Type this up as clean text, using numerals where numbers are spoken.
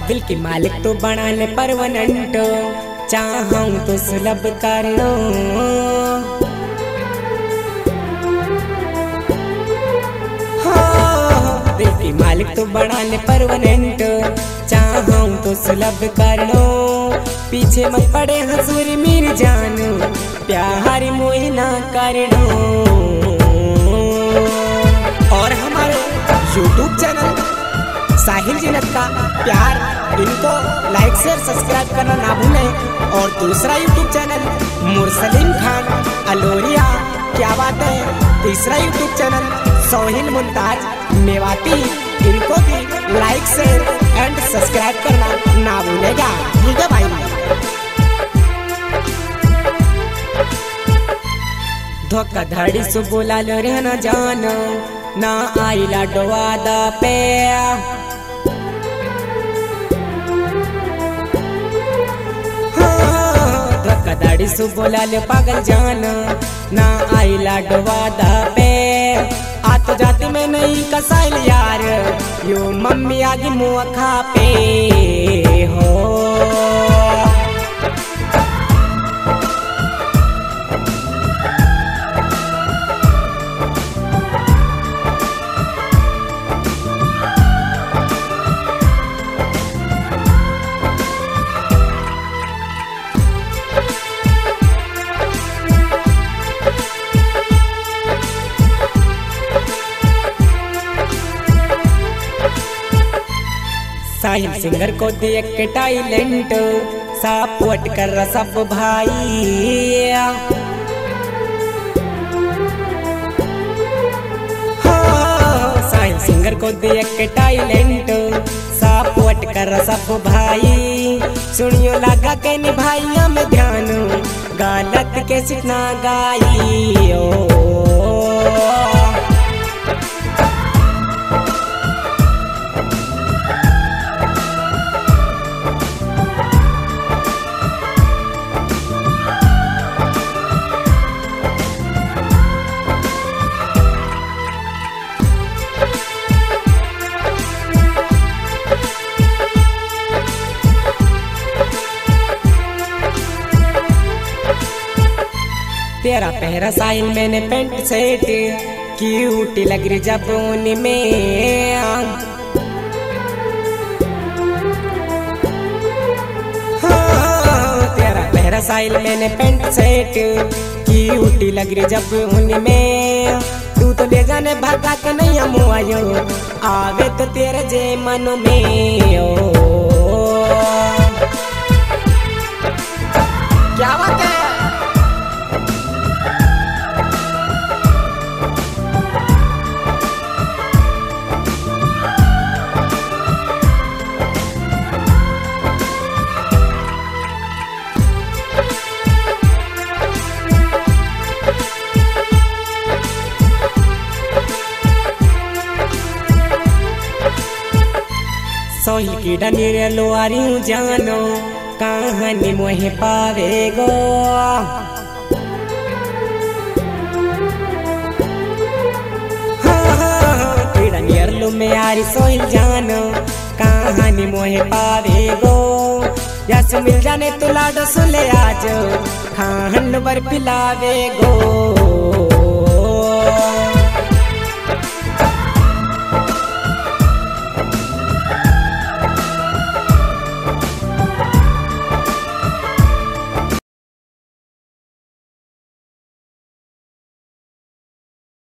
दिल की मालिक तो बना ले परमानेंट, चाहूं तो सुलभ कर लो। दिल की मालिक तो बना ले परमानेंट, चाहूं तो सुलभ कर लो। पीछे मत पड़े हसूरी मीर जानो, प्यार मोही ना कर लो। और हमारे YouTube चैनल साहिल जीनत का प्यार, इनको लाइक शेयर सब्सक्राइब करना ना भूलें। और दूसरा YouTube चैनल मुरसलीम खान अलोरिया, क्या बात है। तीसरा YouTube चैनल सोहिल मुमताज मेवाती, इनको भी लाइक शेयर एंड सब्सक्राइब करना ना भूलेगा। ठीक है भाई। धोखाधड़ी से बोला लो रहना जानो, ना आइला डोवादा पे। धोखाधड़ी से बोला लो पागल जानो, ना आइला डोवादा पे। आ तो जाती में नहीं कसाइल यार, यो मम्मी आगे मुँह खा पे हो। साहिल सिंगर को देख के टैलेंट, सपोर्ट कर रहा सब भाई। साहिल सिंगर को देख के टैलेंट, सपोर्ट कर रहा सब भाई। सुनियो लगा के निभाइया में ध्यान, गलत के सिखना गाई ओ। तेरा पहरा साहिल मैंने पेंट सेट, क्यूट लग रही जब उनमें। तेरा पहरा साहिल मैंने पेंट सेट, क्यूट लग रही जब उनमें। तू तो ले जाने भागा के नहीं मुआयो, आवे तो तेरे जे मन में ओ। क्या बात है। सोहिल की डनीर लोआरी जानो, कहानी मोहे पावेगो। डनीर लो में आरी सोहिल जानो, कहानी मोहे पावेगो। यस मिल जाने तो लाडो सुले आज, खान बर पिलावेगो।